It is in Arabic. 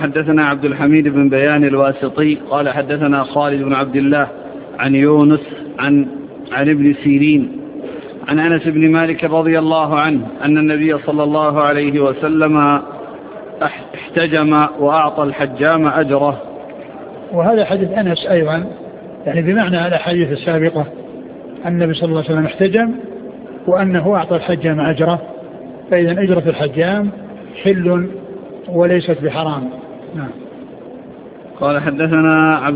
حدثنا عبد الحميد بن بيان الواسطي قال حدثنا خالد بن عبد الله عن يونس عن ابن سيرين عن أنس بن مالك رضي الله عنه أن النبي صلى الله عليه وسلم احتجم وأعطى الحجام أجره. وهذا حديث أنس أيضا يعني بمعنى الأحاديث السابقة، أن النبي صلى الله عليه وسلم احتجم وأنه أعطى الحجام أجره، فإذا أجرة الحجام حل وليست بحرام. نعم. قال حدثنا